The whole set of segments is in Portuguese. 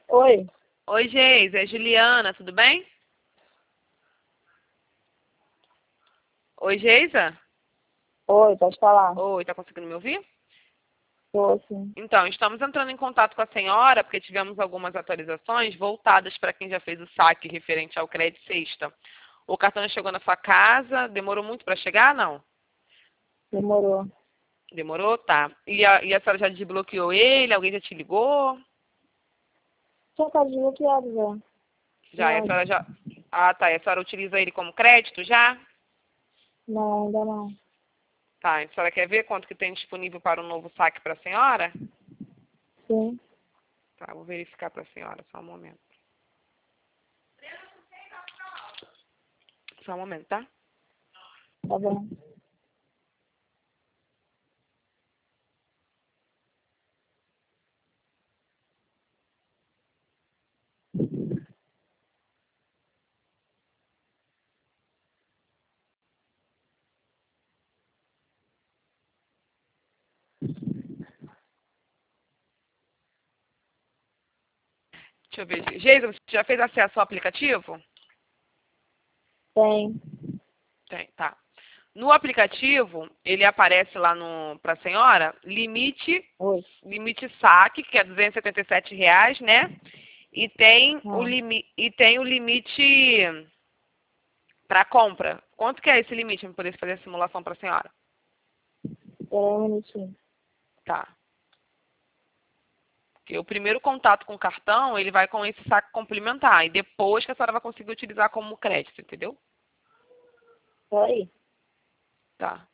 Oi, Oi, Geisa, é Juliana, tudo bem? Oi, Geisa? oi, pode falar. Oi, tá conseguindo me ouvir? Tô sim. Então, estamos entrando em contato com a senhora porque tivemos algumas atualizações voltadas para quem já fez o saque referente ao crédito sexta. O cartão já chegou na sua casa? Demorou muito para chegar? Não? Demorou. Demorou? Tá. E a senhora já desbloqueou ele? Alguém já te ligou? Já tá desbloqueado já. Já, e a Já. senhora já. Ah, tá. E a senhora utiliza ele como crédito já? Não, ainda não. Tá. A senhora quer ver quanto que tem disponível para um novo saque para a senhora? Sim, Tá, vou verificar para a senhora, só um momento. Só um momento, tá? tá bom. Deixa eu ver. Geisa, você já fez acesso ao aplicativo? Tem. Tem, tá. No aplicativo, ele aparece lá no para a senhora, Oi. limite saque, que é R$ 277, né? Ah, E tem o limite para compra. Quanto que é esse limite para poder fazer a simulação para a senhora? peraí um minutinho. Tá. Porque o primeiro contato com o cartão, ele vai com esse saque complementar. E depois que a senhora vai conseguir utilizar como crédito, entendeu? Peraí. Tá.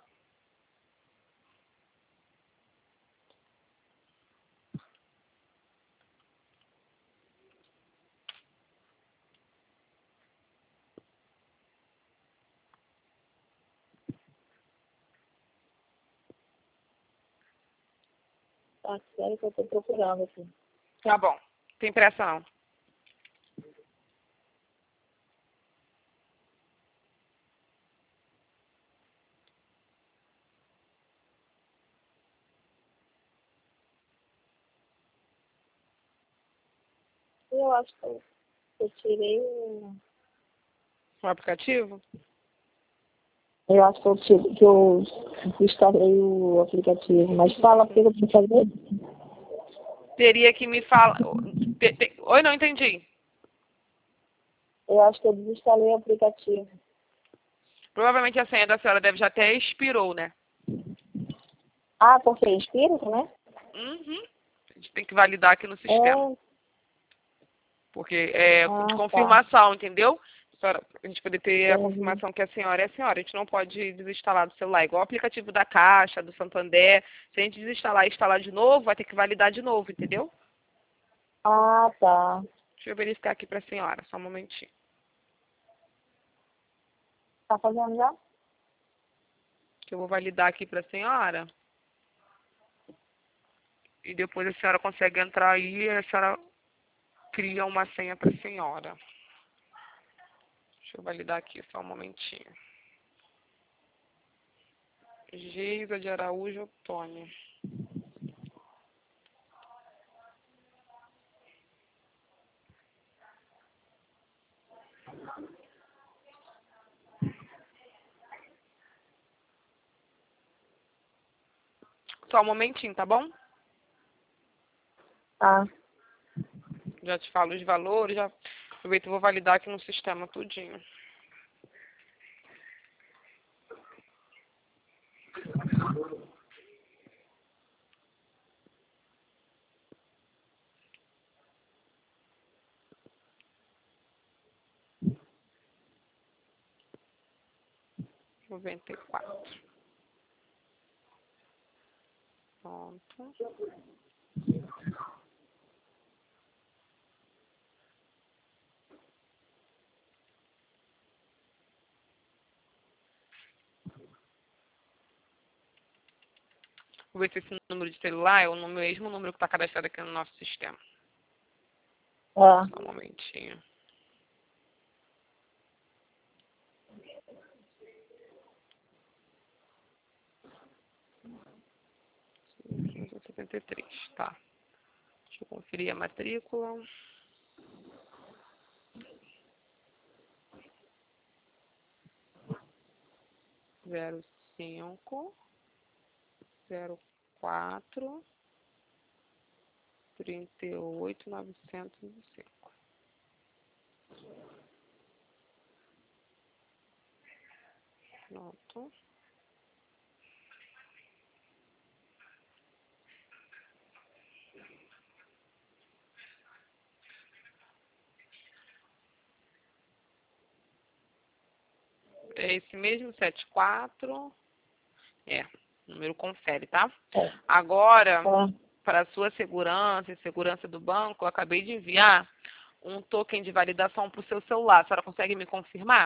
Tá sério que eu tô procurando aqui. Tá bom. Tem pressa não. Eu acho que eu tirei o... O aplicativo? Eu acho que eu instalei o aplicativo. Mas fala porque eu tenho que fazer. Teria que me falar. Oi, não entendi. Eu acho que eu desinstalei o aplicativo. Provavelmente a senha da senhora deve já até expirou, né? Ah, porque é espírito, né? Uhum. A gente tem que validar aqui no sistema. É. Porque é de Ah, tá. confirmação, entendeu? Pra a gente poder ter a Entendi. confirmação que a senhora é a senhora. A gente não pode desinstalar do celular. Igual o aplicativo da Caixa, do Santander. Se a gente desinstalar e instalar de novo, vai ter que validar de novo, entendeu? Ah, tá. Deixa eu verificar aqui para a senhora, só um momentinho. Tá fazendo já? Que eu vou validar aqui para a senhora. E depois a senhora consegue entrar aí e a senhora cria uma senha para a senhora. Deixa eu validar aqui só um momentinho. Geisa de Araújo Otônio. Só um momentinho, tá bom? Tá. Já te falo os valores, já aproveito e vou validar aqui no sistema tudinho. Noventa e quatro. Pronto. Vou ver se esse número de celular é o mesmo número que está cadastrado aqui no nosso sistema. É. Só um momentinho. 73, tá. Deixa Deixa eu conferir a matrícula. Zero 5 04 38 905. Pronto. É esse mesmo 74. É, o número confere, tá? É. Agora, Tá. para a sua segurança e segurança do banco, eu acabei de enviar um token de validação para o seu celular. A senhora consegue me confirmar?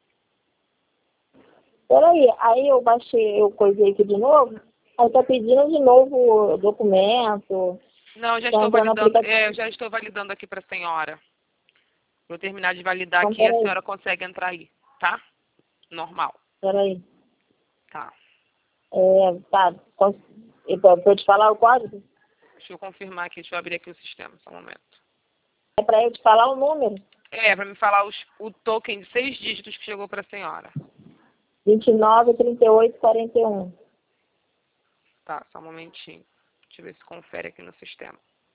Peraí, aí eu baixei, eu coisei aqui de novo, aí tá pedindo de novo o documento, Não, eu já tá estou entrando no validando, aplicativo. eu já estou validando aqui para a senhora. Vou terminar de validar Então, aqui e a peraí, senhora consegue entrar aí, tá? Normal, peraí. tá? Tá, pra eu te falar o código? Deixa eu confirmar aqui, deixa eu abrir aqui o sistema, só um momento. É pra eu te falar o número? Para me falar o token de 6 dígitos que chegou para a senhora. 29, 38, 41. Tá, só um momentinho. Deixa eu ver se confere aqui no sistema.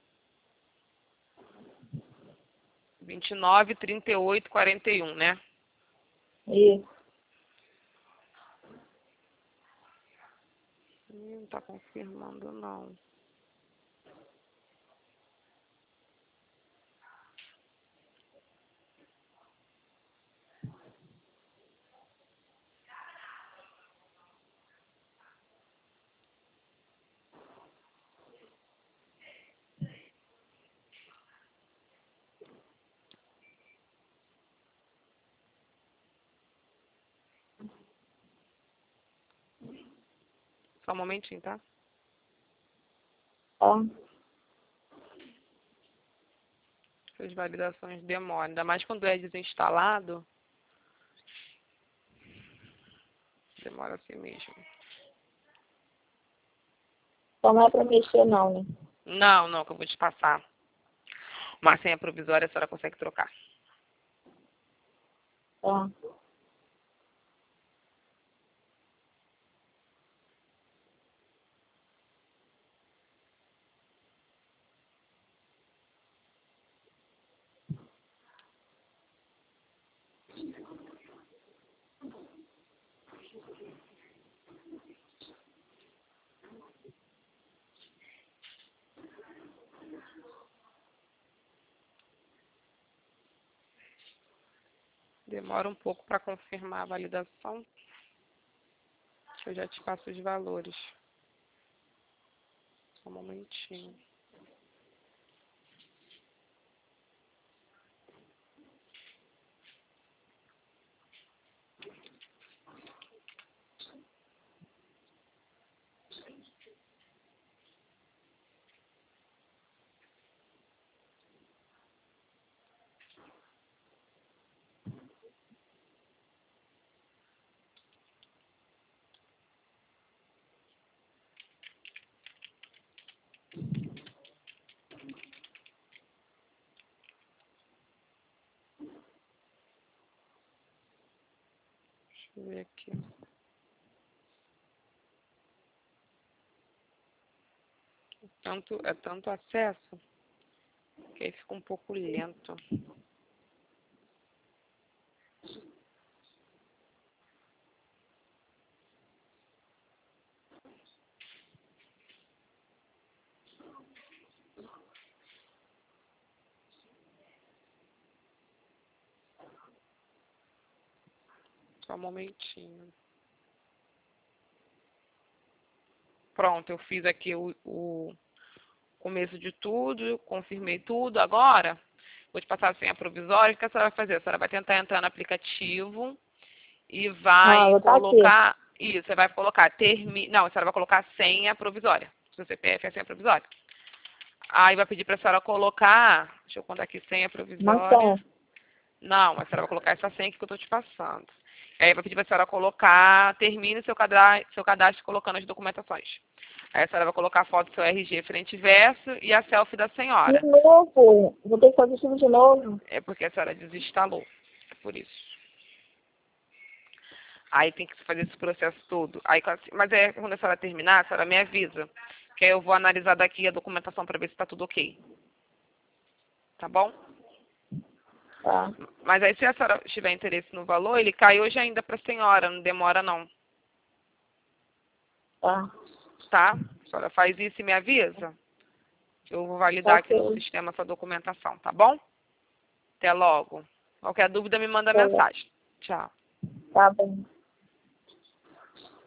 29, 38, 41, né? Isso. Não tá confirmando, não. Só um momentinho, tá? Tá. As validações demoram. Ainda mais quando é desinstalado. Demora assim mesmo. Então não é pra mexer não, né? Não, não, que eu vou te passar. Uma senha provisória a senhora consegue trocar. Tá. Demora um pouco para confirmar a validação. Eu já te passo os valores. Só um momentinho. Deixa eu ver aqui. É tanto acesso que aí fica um pouco lento. Só um momentinho. Pronto, eu fiz aqui o começo de tudo, confirmei tudo. Agora, vou te passar a senha provisória. O que a senhora vai fazer? A senhora vai tentar entrar no aplicativo e Ah, vai vou estar aqui. colocar... Isso, você vai colocar... Não, a senhora vai colocar a senha provisória. Seu CPF é a senha provisória. Aí vai pedir para a senhora colocar... Deixa eu contar aqui, senha provisória. Maçã. Não, a senhora vai colocar essa senha que eu estou te passando. Aí vai pedir para a senhora colocar... Termine seu cadastro colocando as documentações. Aí a senhora vai colocar a foto do seu RG frente e verso e a selfie da senhora. De novo? Vou ter que fazer isso de novo? É porque a senhora desinstalou. É por isso. Aí tem que fazer esse processo todo. Aí, mas quando a senhora terminar, a senhora me avisa. Que aí eu vou analisar daqui a documentação para ver se está tudo ok. Tá bom? Tá. Mas aí se a senhora tiver interesse no valor, ele cai hoje ainda para a senhora, não demora não. Tá. Tá? A senhora faz isso e me avisa. Eu vou validar aqui no Ok. sistema essa documentação, tá bom? Até logo. Qualquer dúvida me manda Tá bom. mensagem. Tchau. Tá bem.